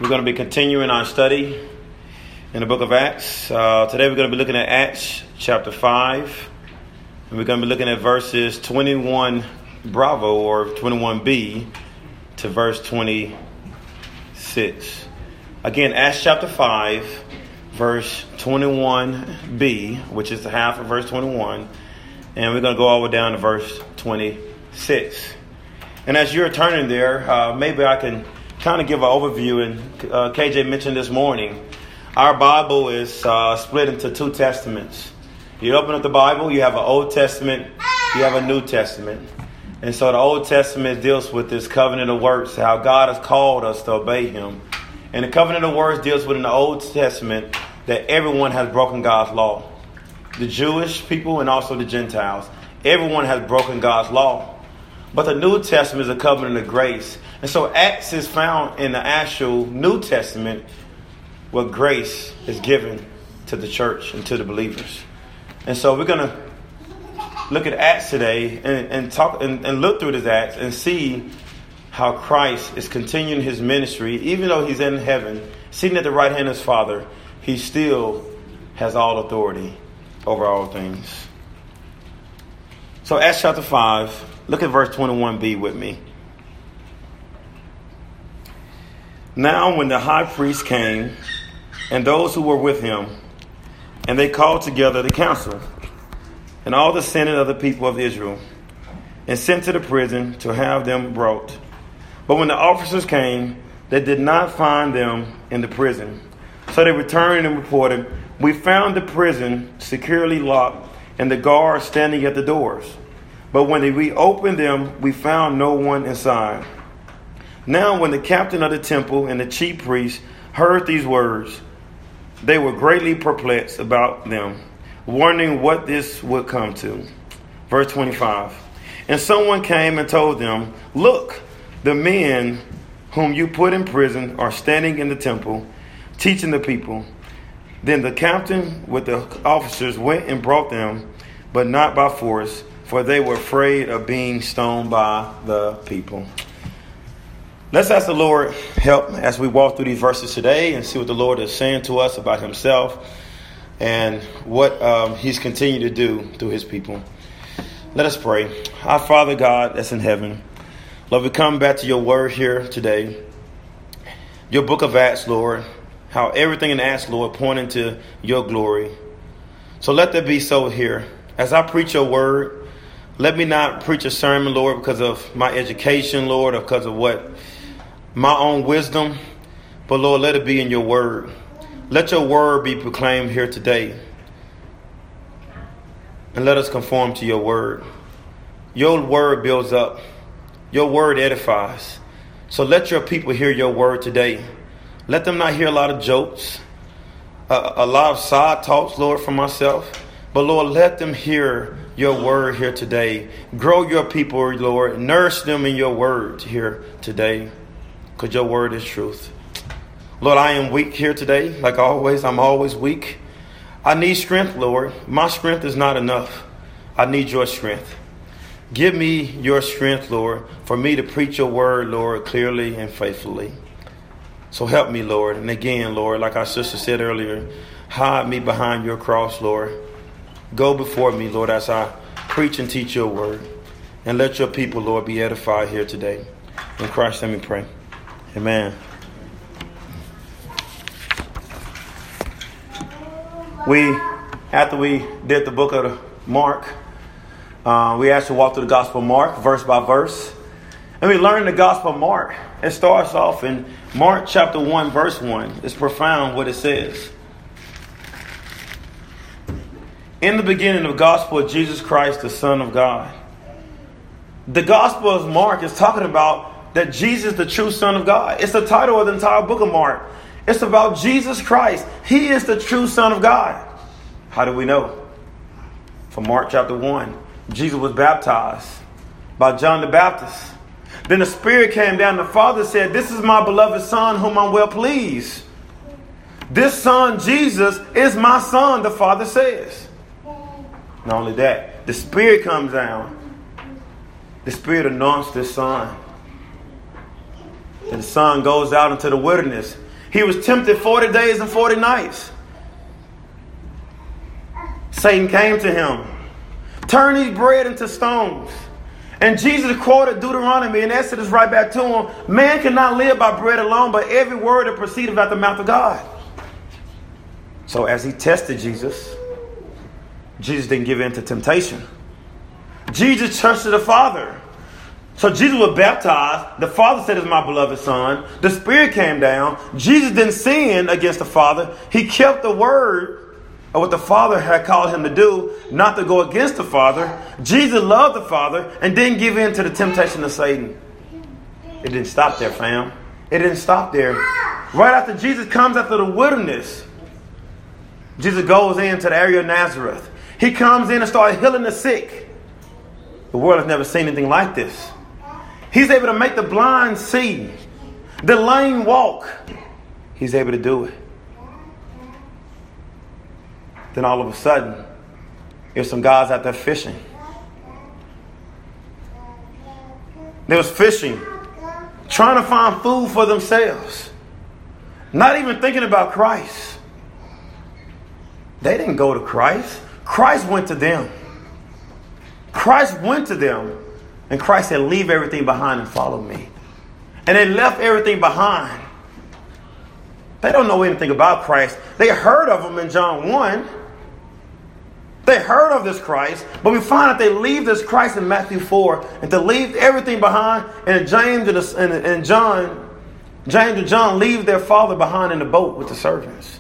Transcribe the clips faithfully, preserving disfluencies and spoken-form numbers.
We're going to be continuing our study in the book of Acts. Uh, today we're going to be looking at Acts chapter five. And we're going to be looking at verses twenty-one Bravo or twenty-one B to verse twenty-six. Again, Acts chapter five, verse twenty-one B, which is the half of verse twenty-one. And we're going to go all the way down to verse twenty-six. And as you're turning there, uh, maybe I can kind of give an overview. And uh, K J mentioned this morning, our Bible is uh, split into two testaments. You open up the Bible, you have an Old Testament, you have a New Testament. And so the Old Testament deals with this covenant of works, how God has called us to obey Him. And the covenant of works deals with in the Old Testament that everyone has broken God's law. The Jewish people and also the Gentiles. Everyone has broken God's law. But the New Testament is a covenant of grace. And so Acts is found in the actual New Testament where grace is given to the church and to the believers. And so we're going to look at Acts today and, and talk and, and look through this Acts and see how Christ is continuing his ministry. Even though he's in heaven, sitting at the right hand of his Father, he still has all authority over all things. So Acts chapter five, look at verse twenty-one B with me. Now when the high priest came, and those who were with him, and they called together the council, and all the senate of the people of Israel, and sent to the prison to have them brought. But when the officers came, they did not find them in the prison. So they returned and reported, "We found the prison securely locked, and the guards standing at the doors. But when we opened them, we found no one inside." Now when the captain of the temple and the chief priests heard these words, they were greatly perplexed about them, wondering what this would come to. Verse twenty-five. And someone came and told them, "Look, the men whom you put in prison are standing in the temple, teaching the people." Then the captain with the officers went and brought them, but not by force, for they were afraid of being stoned by the people. Let's ask the Lord help as we walk through these verses today and see what the Lord is saying to us about himself and what um, he's continued to do through his people. Let us pray. Our Father God that's in heaven, Lord, we come back to your word here today. Your book of Acts, Lord, how everything in Acts, Lord, pointing to your glory. So let that be so here. As I preach your word, let me not preach a sermon, Lord, because of my education, Lord, or because of what my own wisdom, but Lord, let it be in your word. Let your word be proclaimed here today. And let us conform to your word. Your word builds up. Your word edifies. So let your people hear your word today. Let them not hear a lot of jokes, a, a lot of side talks, Lord, from myself. But Lord, let them hear your word here today. Grow your people, Lord. Nourish them in your word here today. Because your word is truth. Lord, I am weak here today. Like always, I'm always weak. I need strength, Lord. My strength is not enough. I need your strength. Give me your strength, Lord, for me to preach your word, Lord, clearly and faithfully. So help me, Lord. And again, Lord, like our sister said earlier, hide me behind your cross, Lord. Go before me, Lord, as I preach and teach your word. And let your people, Lord, be edified here today. In Christ, let me pray. Amen. We, after we did the book of Mark, uh, we actually walked through the Gospel of Mark, verse by verse. And we learned the Gospel of Mark. It starts off in Mark chapter one, verse one. It's profound what it says. In the beginning of the gospel of Jesus Christ, the Son of God. The Gospel of Mark is talking about that Jesus, the true Son of God. It's the title of the entire book of Mark. It's about Jesus Christ. He is the true Son of God. How do we know? From Mark chapter one. Jesus was baptized by John the Baptist. Then the Spirit came down. The Father said, "This is my beloved Son whom I'm well pleased." This Son, Jesus, is my Son, the Father says. Not only that, the Spirit comes down. The Spirit anoints the Son. And the Son goes out into the wilderness. He was tempted forty days and forty nights. Satan came to him. Turn these bread into stones. And Jesus quoted Deuteronomy and Exodus right back to him. Man cannot live by bread alone, but every word that proceedeth out the mouth of God. So as he tested Jesus, Jesus didn't give in to temptation. Jesus trusted the Father. So Jesus was baptized. The Father said, "Is my beloved Son." The Spirit came down. Jesus didn't sin against the Father. He kept the word of what the Father had called him to do, not to go against the Father. Jesus loved the Father and didn't give in to the temptation of Satan. It didn't stop there, fam. It didn't stop there. Right after Jesus comes out of the wilderness, Jesus goes into the area of Nazareth. He comes in and starts healing the sick. The world has never seen anything like this. He's able to make the blind see, the lame walk. He's able to do it. Then all of a sudden, there's some guys out there fishing. They was fishing, trying to find food for themselves, not even thinking about Christ. They didn't go to Christ. Christ went to them. Christ went to them, and Christ said, "Leave everything behind and follow me." And they left everything behind. They don't know anything about Christ. They heard of him in John one. They heard of this Christ, but we find that they leave this Christ in Matthew four, and to leave everything behind. And James and, the, and, and John, James and John leave their father behind in the boat with the servants.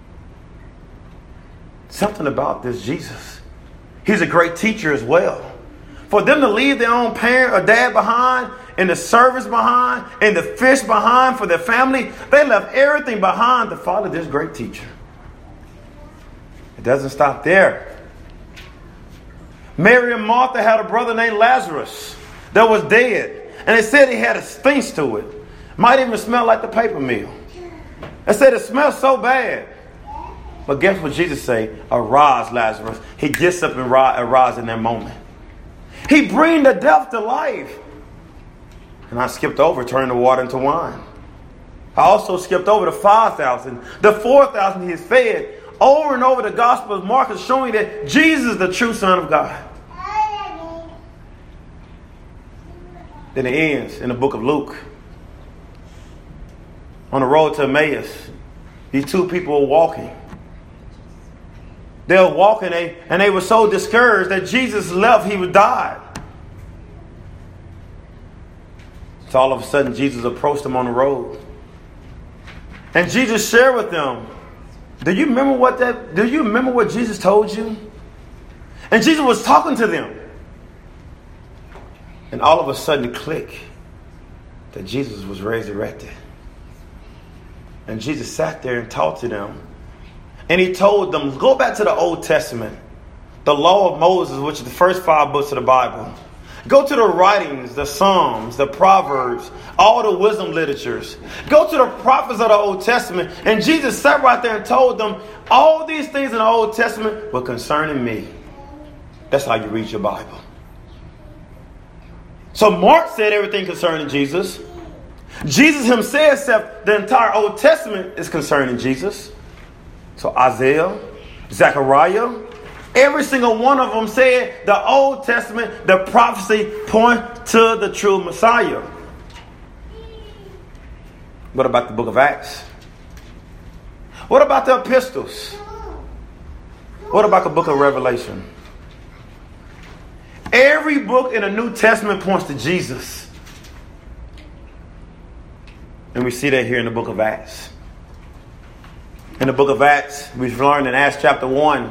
Something about this Jesus. He's a great teacher as well. For them to leave their own parent or dad behind, and the servants behind, and the fish behind for their family, they left everything behind to follow this great teacher. It doesn't stop there. Mary and Martha had a brother named Lazarus that was dead. And they said he had a stench to it. Might even smell like the paper mill. They said it smelled so bad. But guess what Jesus say? "Arise, Lazarus." He gets up and arise in that moment. He brings the death to life. And I skipped over, turning the water into wine. I also skipped over the five thousand. The four thousand he has fed. Over and over the Gospel of Mark is showing that Jesus is the true Son of God. Then it ends in the book of Luke. On the road to Emmaus, these two people were walking. They were walking they, and they were so discouraged that Jesus left, he would die. So all of a sudden, Jesus approached them on the road. And Jesus shared with them, Do you remember what that, do you remember what Jesus told you? And Jesus was talking to them. And all of a sudden, click, that Jesus was resurrected. And Jesus sat there and talked to them. And he told them, go back to the Old Testament, the law of Moses, which is the first five books of the Bible. Go to the writings, the Psalms, the Proverbs, all the wisdom literatures. Go to the prophets of the Old Testament. And Jesus sat right there and told them, all these things in the Old Testament were concerning me. That's how you read your Bible. So Mark said everything concerning Jesus. Jesus himself said the entire Old Testament is concerning Jesus. So Isaiah, Zechariah, every single one of them said the Old Testament, the prophecy point to the true Messiah. What about the book of Acts? What about the epistles? What about the book of Revelation? Every book in the New Testament points to Jesus. And we see that here in the book of Acts. In the book of Acts, we've learned in Acts chapter one,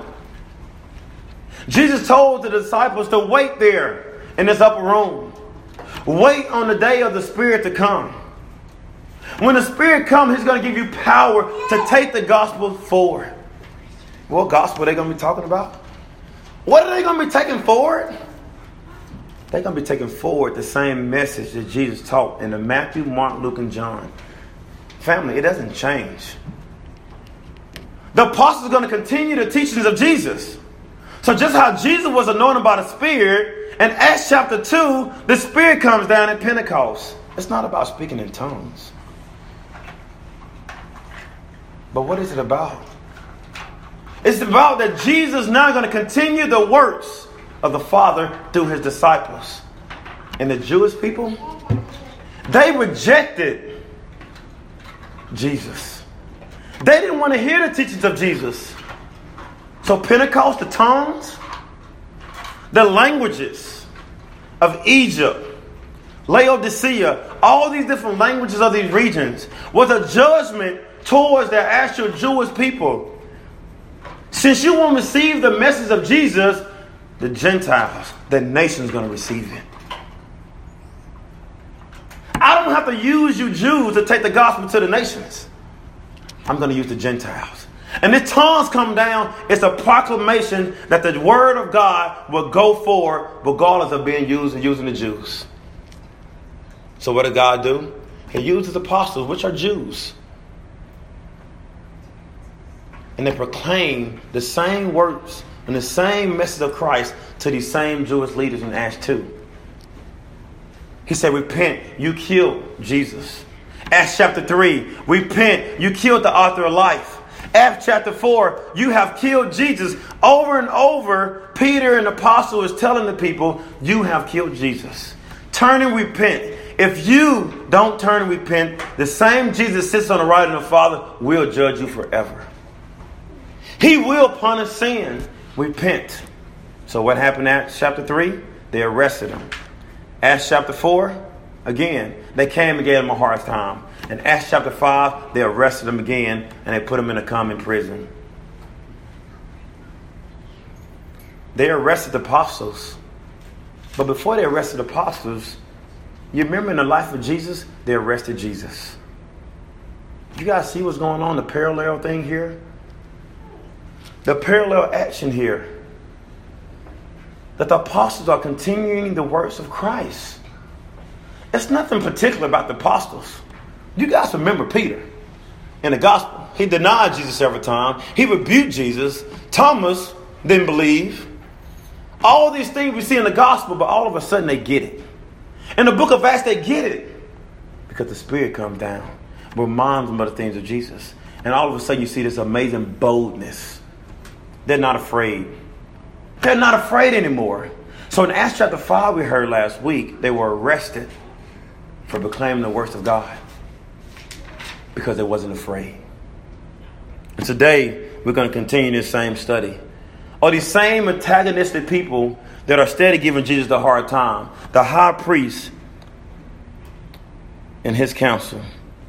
Jesus told the disciples to wait there in this upper room. Wait on the day of the Spirit to come. When the Spirit comes, He's going to give you power to take the gospel forward. What gospel are they going to be talking about? What are they going to be taking forward? They're going to be taking forward the same message that Jesus taught in the Matthew, Mark, Luke, and John. Family, it doesn't change. The apostles are going to continue the teachings of Jesus. So just how Jesus was anointed by the Spirit, in Acts chapter two, the Spirit comes down at Pentecost. It's not about speaking in tongues. But what is it about? It's about that Jesus is now going to continue the works of the Father through his disciples. And the Jewish people, they rejected Jesus. They didn't want to hear the teachings of Jesus. So Pentecost, the tongues, the languages of Egypt, Laodicea, all these different languages of these regions was a judgment towards the actual Jewish people. Since you won't receive the message of Jesus, the Gentiles, the nation's going to receive it. I don't have to use you Jews to take the gospel to the nations. I'm going to use the Gentiles. And the tongues come down. It's a proclamation that the word of God will go forward regardless of being used and using the Jews. So what did God do? He used his apostles, which are Jews. And they proclaim the same words and the same message of Christ to these same Jewish leaders in Acts two. He said, repent, you killed Jesus. Acts chapter three, repent, you killed the author of life. Acts chapter four, you have killed Jesus. Over and over, Peter, an apostle, is telling the people, you have killed Jesus. Turn and repent. If you don't turn and repent, the same Jesus sits on the right of the Father will judge you forever. He will punish sin. Repent. So what happened at Acts chapter three? They arrested him. Acts chapter four, again, they came and gave him a hard time. In Acts chapter five, they arrested him again and they put him in a common prison. They arrested the apostles. But before they arrested the apostles, you remember in the life of Jesus, they arrested Jesus. You guys see what's going on, the parallel thing here? The parallel action here. That the apostles are continuing the works of Christ. It's nothing particular about the apostles. You guys remember Peter in the gospel. He denied Jesus several times. He rebuked Jesus. Thomas didn't believe. All these things we see in the gospel, but all of a sudden they get it. In the book of Acts, they get it. Because the Spirit comes down. Reminds them of the things of Jesus. And all of a sudden you see this amazing boldness. They're not afraid. They're not afraid anymore. So in Acts chapter five, we heard last week, they were arrested for proclaiming the works of God. Because they wasn't afraid. And today, we're going to continue this same study. Or these same antagonistic people that are steady giving Jesus the hard time. The high priest and his council.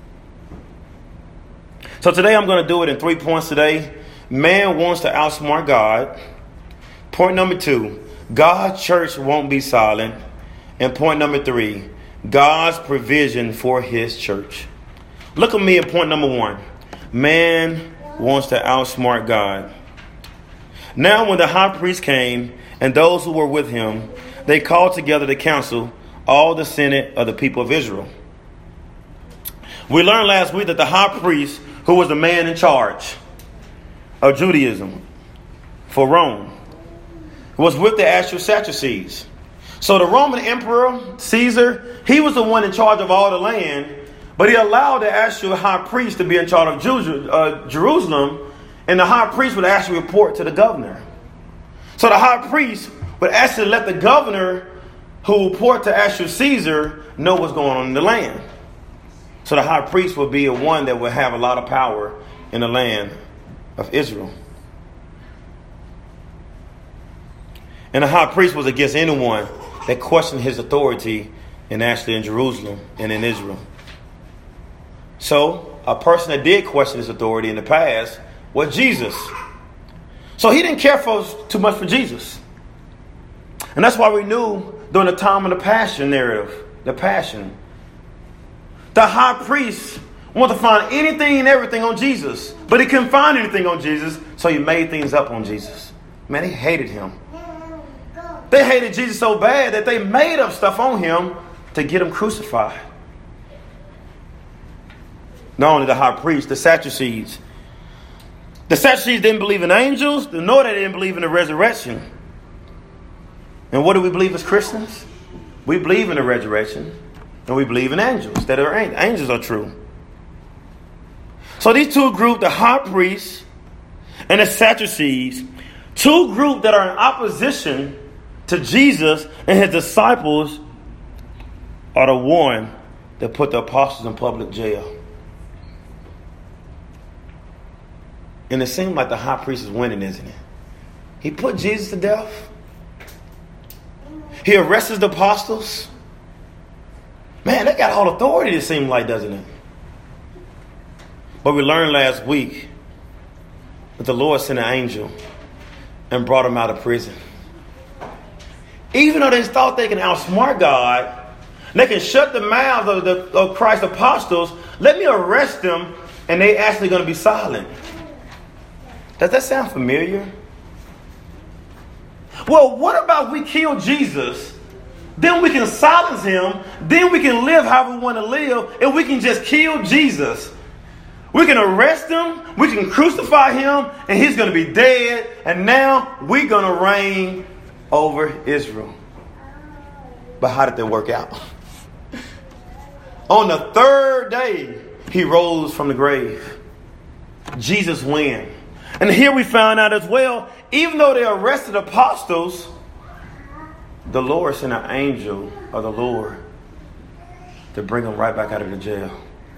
So today I'm going to do it in three points today. Man wants to outsmart God. Point number two, God's church won't be silent. And point number three, God's provision for his church. Look at me at point number one. Man wants to outsmart God. Now when the high priest came and those who were with him, they called together the council, all the senate of the people of Israel. We learned last week that the high priest, who was the man in charge of Judaism for Rome, was with the actual Sadducees. So the Roman emperor, Caesar, he was the one in charge of all the land, but he allowed the actual high priest to be in charge of Jew, uh, Jerusalem, and the high priest would actually report to the governor. So the high priest would actually let the governor who report to actual Caesar know what's going on in the land. So the high priest would be a one that would have a lot of power in the land of Israel. And the high priest was against anyone that questioned his authority in actually in Jerusalem and in Israel. So a person that did question his authority in the past was Jesus. So he didn't care for too much for Jesus. And that's why we knew during the time of the Passion narrative, the Passion, the high priest wanted to find anything and everything on Jesus. But he couldn't find anything on Jesus, so he made things up on Jesus. Man, he hated him. They hated Jesus so bad that they made up stuff on him to get him crucified. Not only the high priest, the Sadducees. The Sadducees didn't believe in angels, nor they didn't believe in the resurrection. And what do we believe as Christians? We believe in the resurrection, and we believe in angels. That are angels are true. So these two groups, the high priests and the Sadducees, two groups that are in opposition to Jesus and his disciples, are the one that put the apostles in public jail. And it seems like the high priest is winning, isn't it? He put Jesus to death. He arrested the apostles. Man, they got all authority, it seems like, doesn't it? But we learned last week that the Lord sent an angel and brought them out of prison. Even though they thought they can outsmart God, they can shut the mouths of, the, of Christ's apostles, let me arrest them, and they actually going to be silent. Does that sound familiar? Well, what about we kill Jesus, then we can silence him, then we can live how we want to live, and we can just kill Jesus. We can arrest him, we can crucify him, and he's going to be dead, and now we're going to reign over Israel. But how did that work out? On the third day, he rose from the grave. Jesus wins. And here we found out as well, even though they arrested apostles, the Lord sent an angel of the Lord to bring them right back out of the jail.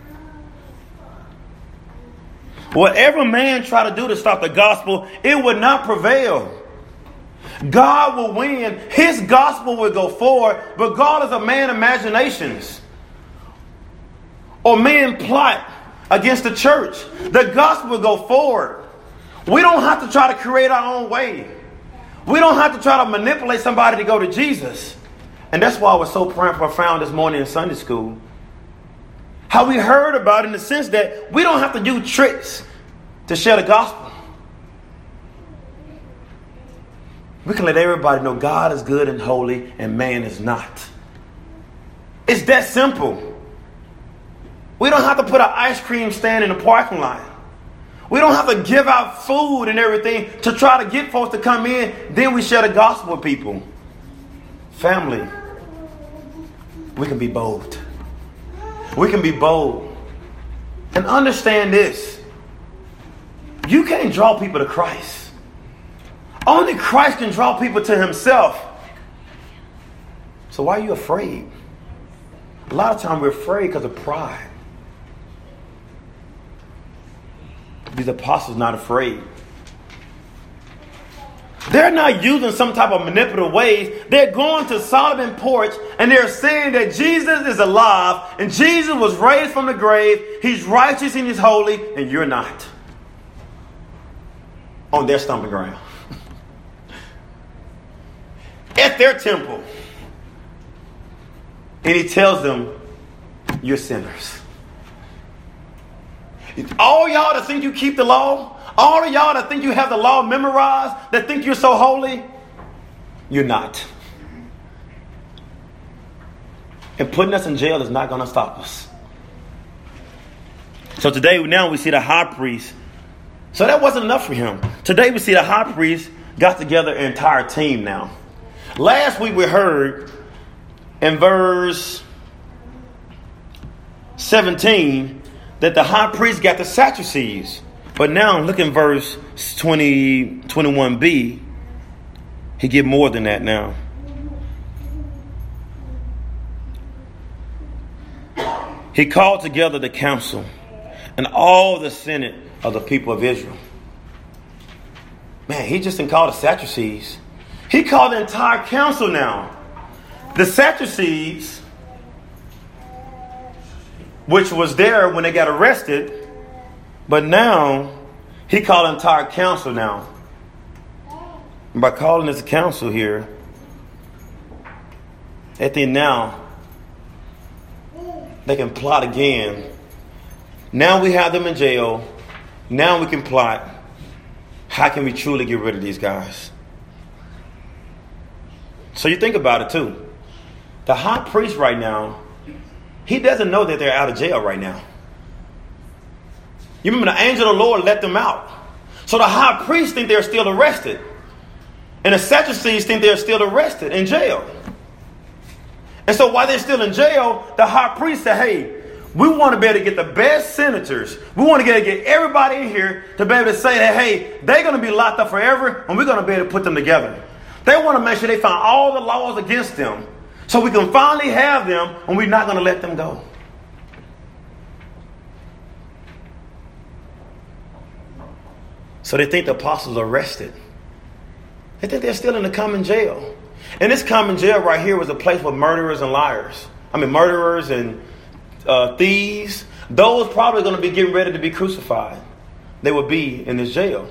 Whatever man try to do to stop the gospel, it would not prevail. God will win. His gospel will go forward, but God is a man of imaginations. Or man plot against the church. The gospel will go forward. We don't have to try to create our own way. We don't have to try to manipulate somebody to go to Jesus. And that's why I was so profound this morning in Sunday school. How we heard about it in the sense that we don't have to do tricks to share the gospel. We can let everybody know God is good and holy and man is not. It's that simple. We don't have to put an ice cream stand in the parking lot. We don't have to give out food and everything to try to get folks to come in. Then we share the gospel with people. Family, we can be bold. We can be bold. And understand this. You can't draw people to Christ. Only Christ can draw people to himself. So why are you afraid? A lot of times we're afraid because of pride. These apostles not afraid. They're not using some type of manipulative ways. They're going to Solomon porch and they're saying that Jesus is alive and Jesus was raised from the grave. He's righteous and he's holy and you're not. On their stomping ground. At their temple. And he tells them, you're sinners. All y'all that think you keep the law, all of y'all that think you have the law memorized, that think you're so holy, you're not. And putting us in jail is not going to stop us. So today, now we see the high priest. So that wasn't enough for him. Today we see the high priest got together an entire team now. Last week we heard in verse seventeen that the high priest got the Sadducees. But now look in verse twenty, twenty-one b. He get more than that now. He called together the council and all the senate of the people of Israel. Man, he just didn't call the Sadducees. He called the entire council now. The Sadducees, which was there when they got arrested, but now he called the entire council now. And by calling this council here, they think now they can plot again. Now we have them in jail. Now we can plot. How can we truly get rid of these guys? So you think about it too. The high priest right now, he doesn't know that they're out of jail right now. You remember the angel of the Lord let them out. So the high priest think they're still arrested. And the Sadducees think they're still arrested in jail. And so while they're still in jail, the high priest said, hey, We want to be able to get the best senators. We want to get, get everybody in here to be able to say that, hey, they're going to be locked up forever, and we're going to be able to put them together. They want to make sure they find all the laws against them so we can finally have them, and we're not going to let them go. So they think the apostles are arrested. They think they're still in the common jail. And this common jail right here was a place for murderers and liars. I mean, murderers and uh, thieves. Those probably going to be getting ready to be crucified. They would be in this jail.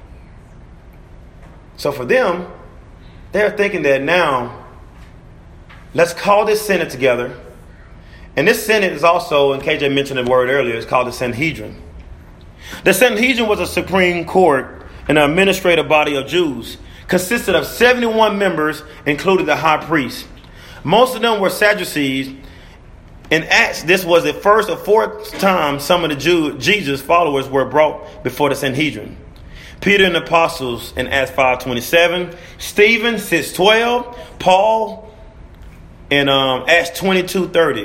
So for them, they're thinking that now, let's call this Senate together. And this Senate is also, and K J mentioned the word earlier, it's called the Sanhedrin. The Sanhedrin was a supreme court and an administrative body of Jews. Consisted of seventy-one members, including the high priest. Most of them were Sadducees. In Acts, this was the first or fourth time some of the Jew, Jesus followers were brought before the Sanhedrin. Peter and the apostles in Acts five twenty-seven. Stephen six twelve. Paul in um, Acts twenty-two thirty.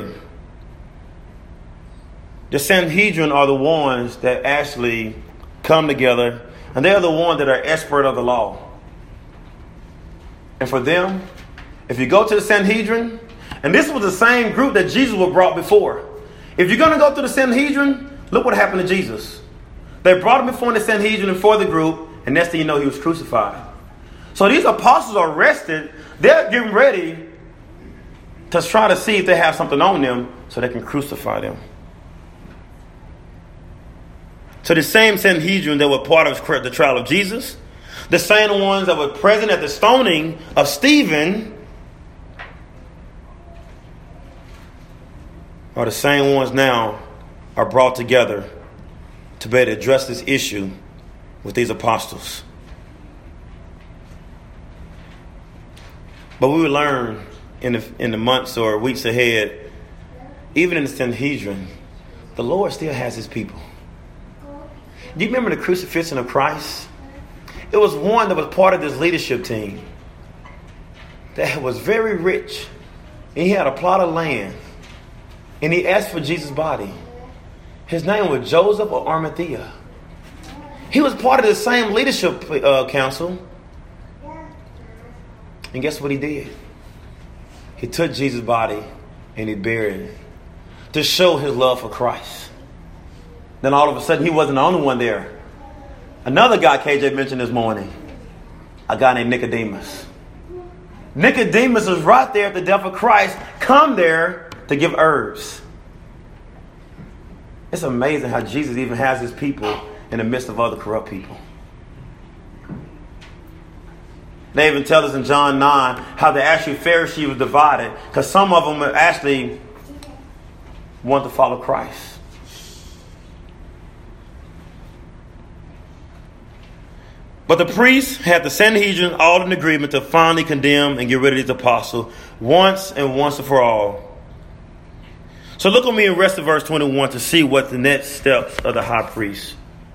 The Sanhedrin are the ones that actually come together, and they're the ones that are expert of the law. And for them, if you go to the Sanhedrin, and this was the same group that Jesus was brought before. If you're going to go through the Sanhedrin, look what happened to Jesus. They brought him before the Sanhedrin and for the group, and next thing you know, he was crucified. So these apostles are arrested. They're getting ready to try to see if they have something on them so they can crucify them. So the same Sanhedrin that were part of the trial of Jesus, the same ones that were present at the stoning of Stephen, are the same ones now are brought together to be able to address this issue with these apostles. But we will learn in the, in the months or weeks ahead, even in the Sanhedrin, the Lord still has his people. Do you remember the crucifixion of Christ? It was one that was part of this leadership team that was very rich. And he had a plot of land. And he asked for Jesus' body. His name was Joseph of Arimathea. He was part of the same leadership uh, council. And guess what he did? He took Jesus' body and he buried it to show his love for Christ. Then all of a sudden he wasn't the only one there. Another guy K J mentioned this morning, a guy named Nicodemus. Nicodemus is right there at the death of Christ, come there to give herbs. It's amazing how Jesus even has his people in the midst of other corrupt people. They even tell us in John nine how the actual Pharisees were divided because some of them actually want to follow Christ. But the priests had the Sanhedrin all in agreement to finally condemn and get rid of these apostles once and once and for all. So look with me in the rest of verse twenty-one to see what the next steps of the high priest.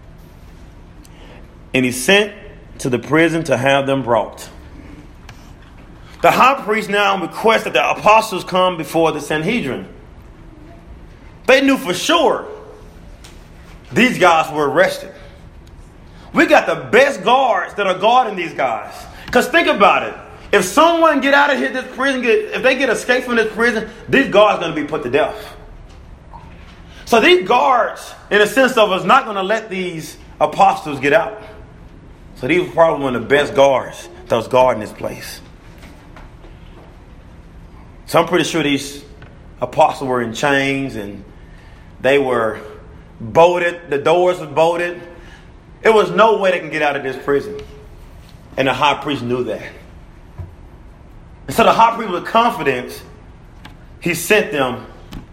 And he sent to the prison to have them brought. The high priest now requested that the apostles come before the Sanhedrin. They knew for sure these guys were arrested. We got the best guards that are guarding these guys. Because think about it. If someone get out of here, this prison, get, if they get escaped from this prison, these guards are going to be put to death. So these guards, in a sense of us, not going to let these apostles get out. So these were probably one of the best guards that was guarding this place. So I'm pretty sure these apostles were in chains and they were bolted. The doors were bolted. There was no way they can get out of this prison. And the high priest knew that. And so the high priest, with confidence, he sent them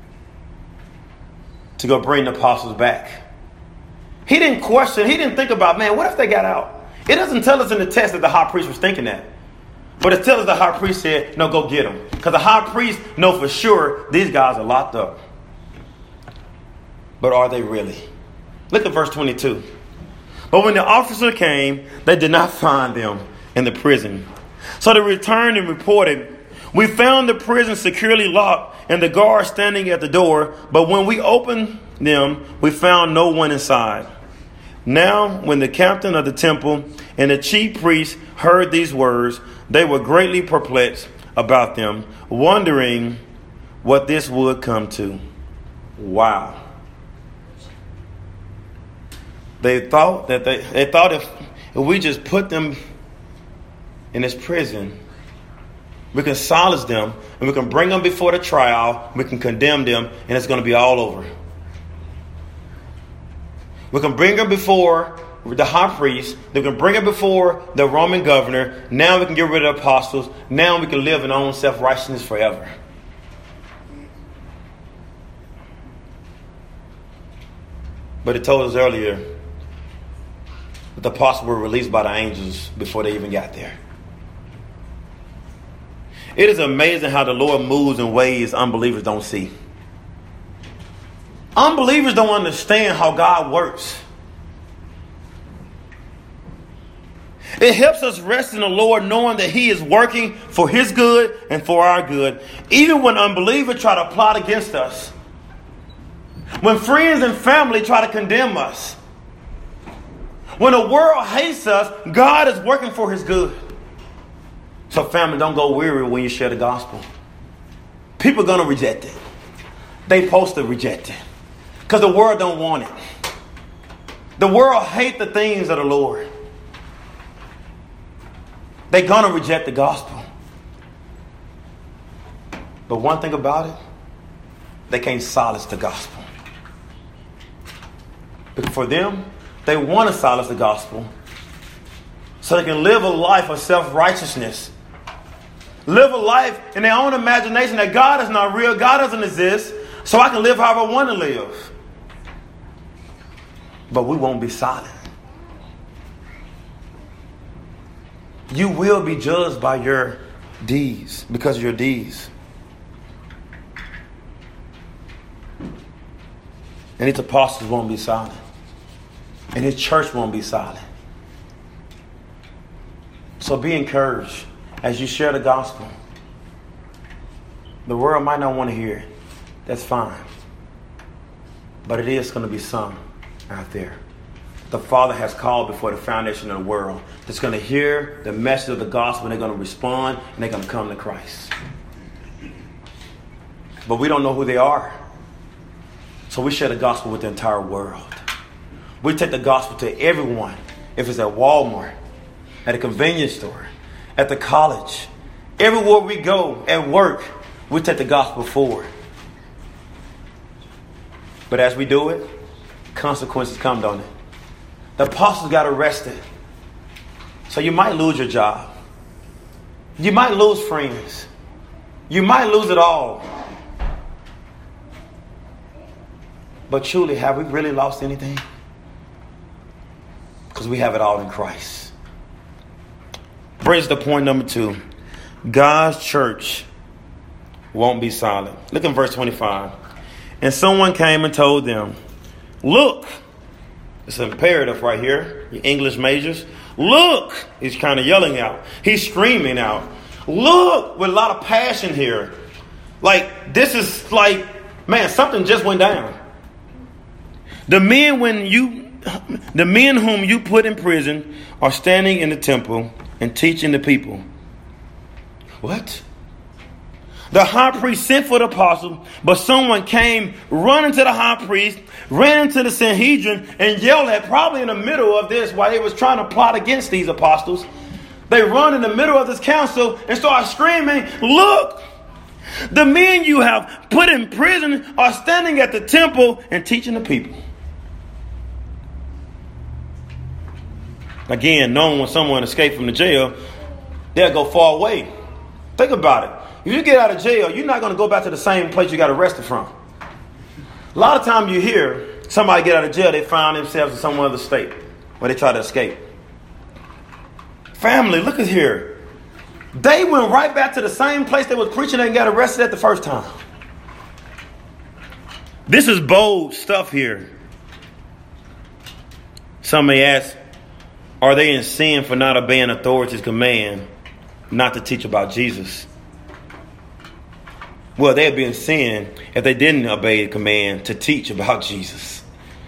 to go bring the apostles back. He didn't question, he didn't think about, man, what if they got out? It doesn't tell us in the text that the high priest was thinking that. But it tells us the high priest said, no, go get them. Because the high priest know for sure these guys are locked up. But are they really? Look at verse twenty-two. But when the officer came, they did not find them in the prison. So they returned and reported, We found the prison securely locked and the guards standing at the door, but when we opened them, we found no one inside. Now, when the captain of the temple and the chief priests heard these words, they were greatly perplexed about them, wondering what this would come to. Wow. They thought that they, they thought if, if we just put them in this prison, we can silence them and we can bring them before the trial, we can condemn them, and it's going to be all over. We can bring them before the high priest. We can bring them before the Roman governor. Now we can get rid of the apostles. Now we can live in our own self-righteousness forever. But it told us earlier that the apostles were released by the angels before they even got there. It is amazing how the Lord moves in ways unbelievers don't see. Unbelievers don't understand how God works. It helps us rest in the Lord knowing that He is working for His good and for our good. Even when unbelievers try to plot against us. When friends and family try to condemn us. When the world hates us, God is working for His good. So family, don't go weary when you share the gospel. People are going to reject it. They supposed to reject it. Because the world don't want it. The world hate the things of the Lord. They're going to reject the gospel. But one thing about it, they can't silence the gospel. But for them, they want to silence the gospel so they can live a life of self-righteousness. Live a life in their own imagination that God is not real, God doesn't exist, so I can live however I want to live. But we won't be silent. You will be judged by your deeds, because of your deeds. And His apostles won't be silent. And His church won't be silent. So be encouraged as you share the gospel. The world might not want to hear it. That's fine. But it is going to be some out there. The Father has called before the foundation of the world that's going to hear the message of the gospel, and they're going to respond, and they're going to come to Christ. But we don't know who they are. So we share the gospel with the entire world. We take the gospel to everyone. If it's at Walmart, at a convenience store, at the college, everywhere we go, at work, we take the gospel forward. But as we do it, consequences come, don't it? The apostles got arrested. So you might lose your job. You might lose friends. You might lose it all. But truly, have we really lost anything? Because we have it all in Christ. Brings to point number two. God's church won't be silent. Look in verse twenty-five. And someone came and told them, look. It's imperative right here, you English majors. Look! He's kind of yelling out. He's screaming out. Look! With a lot of passion here. Like, this is like, man, something just went down. The men when you, the men whom you put in prison are standing in the temple and teaching the people. What? The high priest sent for the apostle, but someone came running to the high priest, ran into the Sanhedrin, and yelled at, probably in the middle of this, while they was trying to plot against these apostles. They run in the middle of this council and start screaming, look, the men you have put in prison are standing at the temple and teaching the people. Again, knowing when someone escaped from the jail, they'll go far away. Think about it. If you get out of jail, you're not going to go back to the same place you got arrested from. A lot of times you hear somebody get out of jail, they find themselves in some other state where they try to escape. Family, look at here. They went right back to the same place they was preaching and got arrested at the first time. This is bold stuff here. Some may ask, are they in sin for not obeying authority's command not to teach about Jesus? Well, they'd be in sin if they didn't obey the command to teach about Jesus.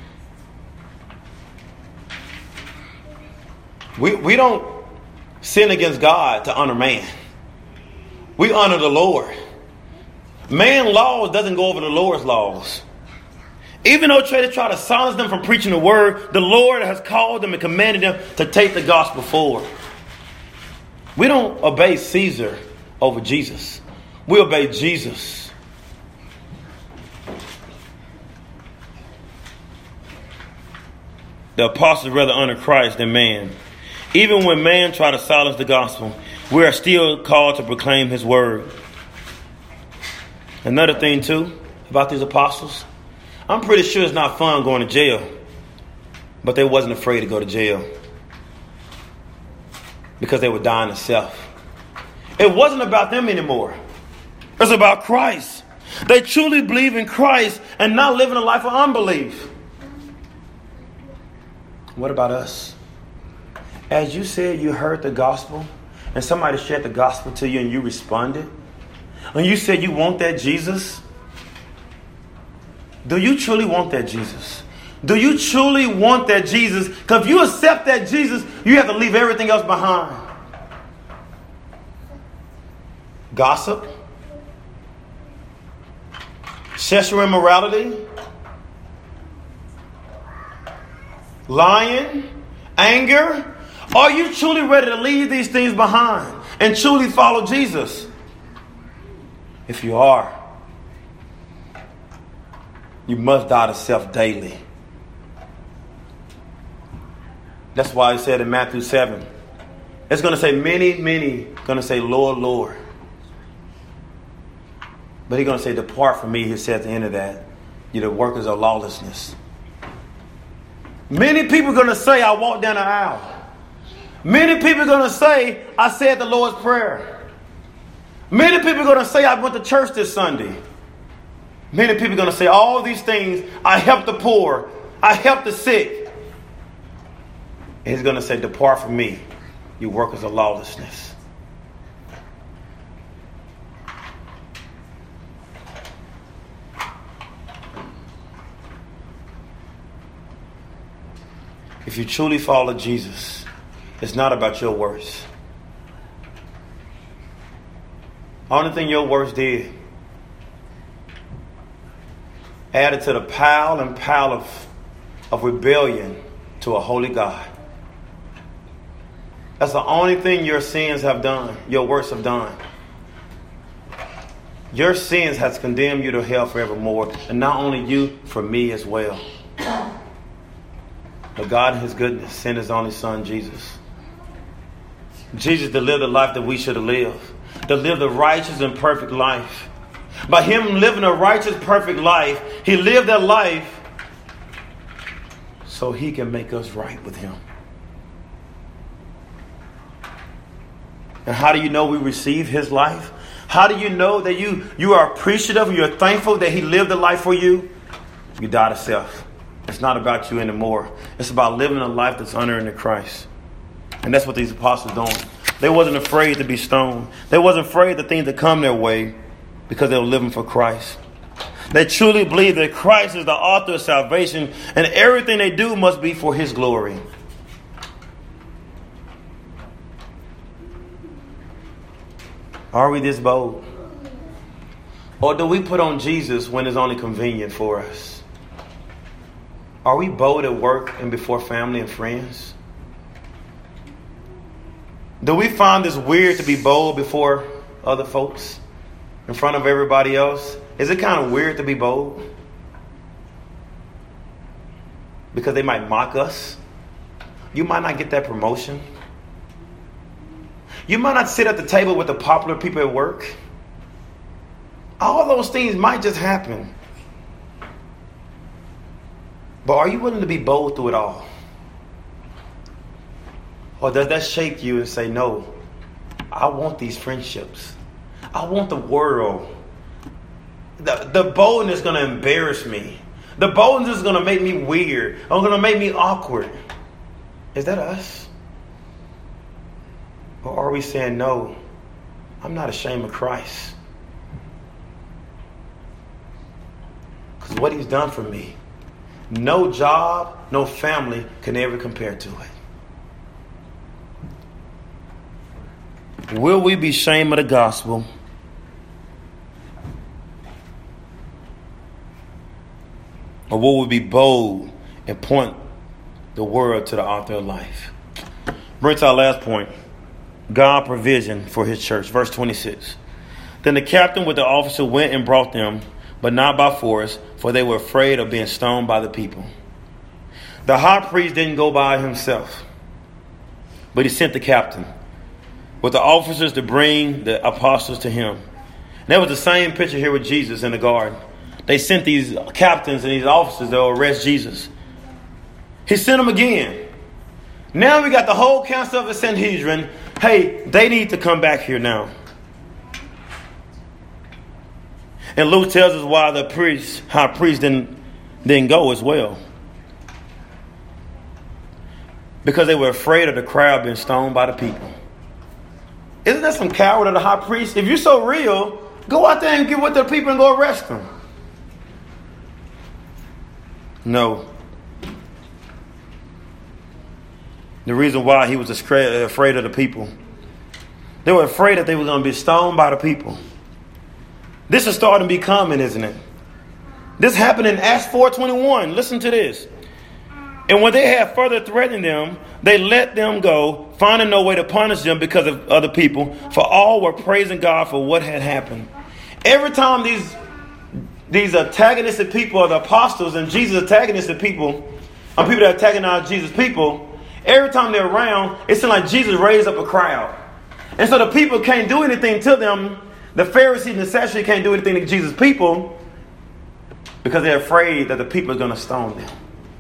We, we don't sin against God to honor man. We honor the Lord. Man laws doesn't go over the Lord's laws. Even though they try to silence them from preaching the word, the Lord has called them and commanded them to take the gospel forward. We don't obey Caesar over Jesus. We obey Jesus. The apostles rather honor Christ than man. Even when man try to silence the gospel, we are still called to proclaim his word. Another thing too about these apostles, I'm pretty sure it's not fun going to jail, but they wasn't afraid to go to jail because they were dying to self. It wasn't about them anymore. It's about Christ. They truly believe in Christ and not living a life of unbelief. What about us? As you said, you heard the gospel and somebody shared the gospel to you and you responded. And you said you want that Jesus. Do you truly want that Jesus? Do you truly want that Jesus? Because if you accept that Jesus, you have to leave everything else behind. Gossip. Sexual immorality. Lying. Anger. Are you truly ready to leave these things behind and truly follow Jesus? If you are, you must die to self daily. That's why he said in Matthew seven, it's going to say many, many going to say, Lord, Lord. But he's going to say, depart from me, he said at the end of that. You're the workers of lawlessness. Many people are going to say, I walked down the aisle. Many people are going to say, I said the Lord's Prayer. Many people are going to say, I went to church this Sunday. Many people are going to say all these things. I helped the poor. I helped the sick. And he's going to say, depart from me, you workers of lawlessness. If you truly follow Jesus, it's not about your works. Only thing your works did, added to the pile and pile of, of rebellion to a holy God. That's the only thing your sins have done, your works have done. Your sins has condemned you to hell forevermore. And not only you, for me as well. But God in his goodness sent his only son, Jesus. Jesus to live the life that we should have lived. To live the righteous and perfect life. By him living a righteous, perfect life, he lived that life so he can make us right with him. And how do you know we receive his life? How do you know that you, you are appreciative and you're thankful that he lived the life for you? You die to self. It's not about you anymore. It's about living a life that's honoring to Christ. And that's what these apostles are doing. They wasn't afraid to be stoned. They wasn't afraid of things to come their way because they were living for Christ. They truly believe that Christ is the author of salvation and everything they do must be for his glory. Are we this bold? Or do we put on Jesus when it's only convenient for us? Are we bold at work and before family and friends? Do we find this weird to be bold before other folks? In front of everybody else? Is it kind of weird to be bold? Because they might mock us. You might not get that promotion. You might not sit at the table with the popular people at work. All those things might just happen. But are you willing to be bold through it all? Or does that shake you and say, no, I want these friendships. I want the world. The, the boldness is going to embarrass me. The boldness is going to make me weird. It's going to make me awkward. Is that us? Or are we saying, no, I'm not ashamed of Christ. Because what he's done for me, no job, no family can ever compare to it. Will we be ashamed of the gospel? Or will we be bold and point the world to the author of life? Bring to our last point. God provision for his church. Verse twenty-six. Then the captain with the officer went and brought them, but not by force, for they were afraid of being stoned by the people. The high priest didn't go by himself, but he sent the captain with the officers to bring the apostles to him. And that was the same picture here with Jesus in the garden. They sent these captains and these officers that will arrest Jesus. He sent them again. Now we got the whole council of the Sanhedrin. Hey, they need to come back here now. And Luke tells us why the priest, high priest didn't, didn't go as well. Because they were afraid of the crowd being stoned by the people. Isn't that some coward of the high priest? If you're so real, go out there and get with the people and go arrest them. No. The reason why he was afraid of the people. They were afraid that they were going to be stoned by the people. This is starting to be common, isn't it? This happened in Acts four twenty-one. Listen to this. And when they had further threatened them, they let them go, finding no way to punish them because of other people, for all were praising God for what had happened. Every time these these antagonistic people are the apostles and Jesus antagonistic people, or people that antagonize Jesus' people, every time they're around, it seems like Jesus raised up a crowd. And so the people can't do anything to them. The Pharisees and the Sadducees can't do anything to Jesus' people because they're afraid that the people are going to stone them.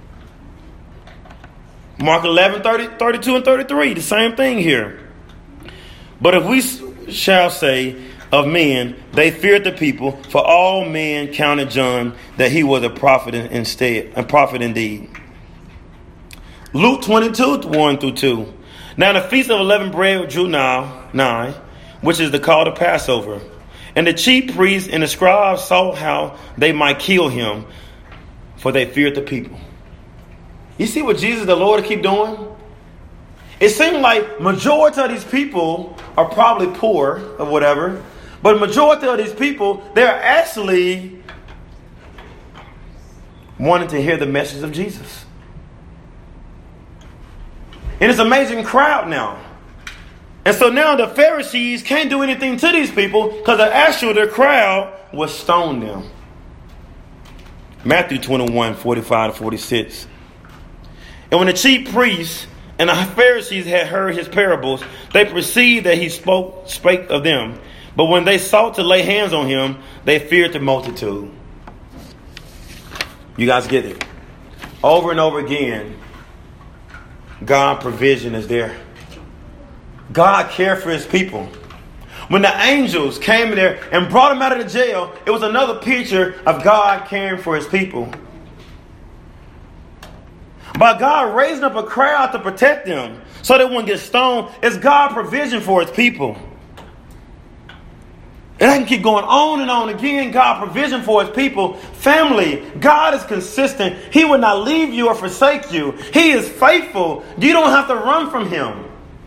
Mark eleven, thirty, thirty-two and thirty-three, the same thing here. But if we shall say of men, they feared the people, for all men counted John that he was a prophet instead, a prophet indeed. Luke twenty-two, one through two. Now the feast of unleavened bread drew now nigh, which is the call to Passover. And the chief priests and the scribes saw how they might kill him, for they feared the people. You see what Jesus the Lord keep doing? It seemed like majority of these people are probably poor or whatever, but majority of these people, they're actually wanting to hear the message of Jesus. And it's an amazing crowd now. And so now the Pharisees can't do anything to these people because the actual their crowd was stone them. Matthew twenty-one, forty-five to forty-six. And when the chief priests and the Pharisees had heard his parables, they perceived that he spoke spake of them. But when they sought to lay hands on him, they feared the multitude. You guys get it? Over and over again, God's provision is there. God cared for his people. When the angels came there and brought him out of the jail, it was another picture of God caring for his people. By God raising up a crowd to protect them so they wouldn't get stoned, it's God's provision for his people. And I can keep going on and on again. God provision for his people. Family, God is consistent. He will not leave you or forsake you. He is faithful. You don't have to run from him.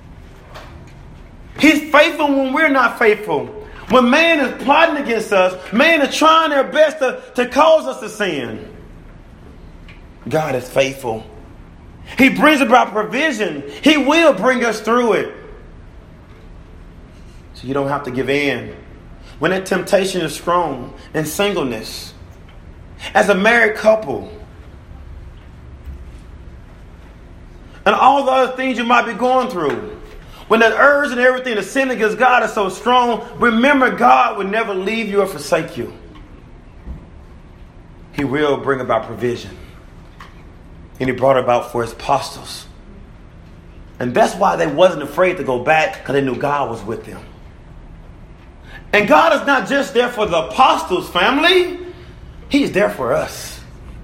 He's faithful when we're not faithful. When man is plotting against us, man is trying their best to, to cause us to sin. God is faithful. He brings about provision. He will bring us through it. So you don't have to give in. When that temptation is strong in singleness, as a married couple, and all the other things you might be going through, when that urge and everything to sin against God is so strong, remember God will never leave you or forsake you. He will bring about provision. And he brought it about for his apostles. And that's why they wasn't afraid to go back, because they knew God was with them. And God is not just there for the apostles' family. He's there for us.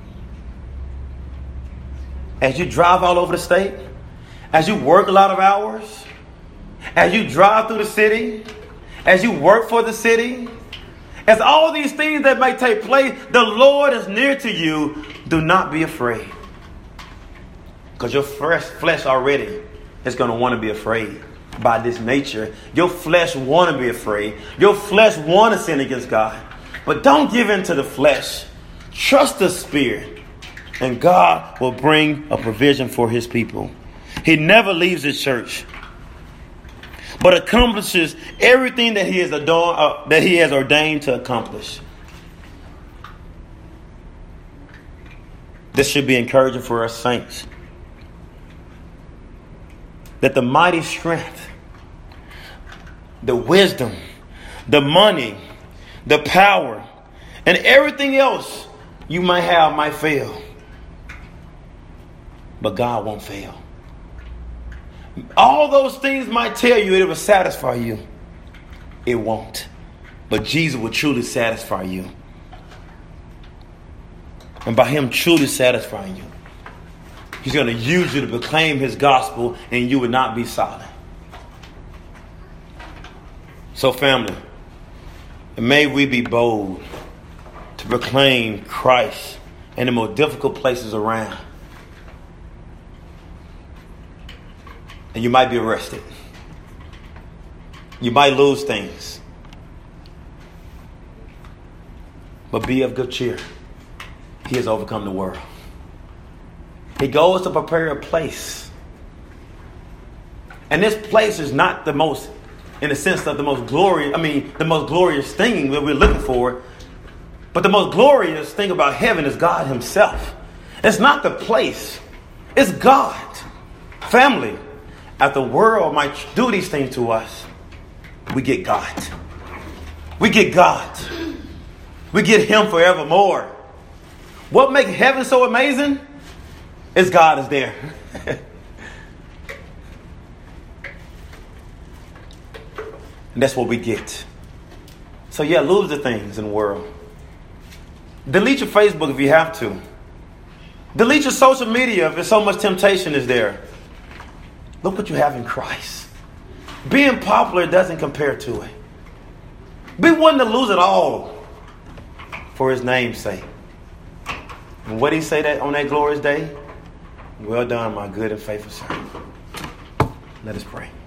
As you drive all over the state, as you work a lot of hours, as you drive through the city, as you work for the city, As all these things that may take place, the Lord is near to you. Do not be afraid. Because your fresh flesh already is going to want to be afraid by this nature. Your flesh want to be afraid. Your flesh want to sin against God. But don't give in to the flesh. Trust the Spirit. And God will bring a provision for his people. He never leaves his church, but accomplishes everything that he has adorned, uh, that he has ordained to accomplish. This should be encouraging for us saints. That the mighty strength, the wisdom, the money, the power, and everything else you might have might fail. But God won't fail. All those things might tell you it will satisfy you. It won't. But Jesus will truly satisfy you. And by him truly satisfying you, he's going to use you to proclaim his gospel, and you will not be silent. So family, may we be bold to proclaim Christ in the most difficult places around. And you might be arrested. You might lose things. But be of good cheer. He has overcome the world. He goes to prepare a place. And this place is not the most, in the sense of the most glorious, I mean, the most glorious thing that we're looking for. But the most glorious thing about heaven is God himself. It's not the place. It's God. Family. As the world might do these things to us, we get God. We get God. We get him forevermore. What makes heaven so amazing is God is there. And that's what we get. So yeah, lose the things in the world. Delete your Facebook if you have to. Delete your social media if so much temptation is there. Look what you have in Christ. Being popular doesn't compare to it. Be willing to lose it all for his name's sake. And what did he say that on that glorious day? Well done, my good and faithful servant. Let us pray.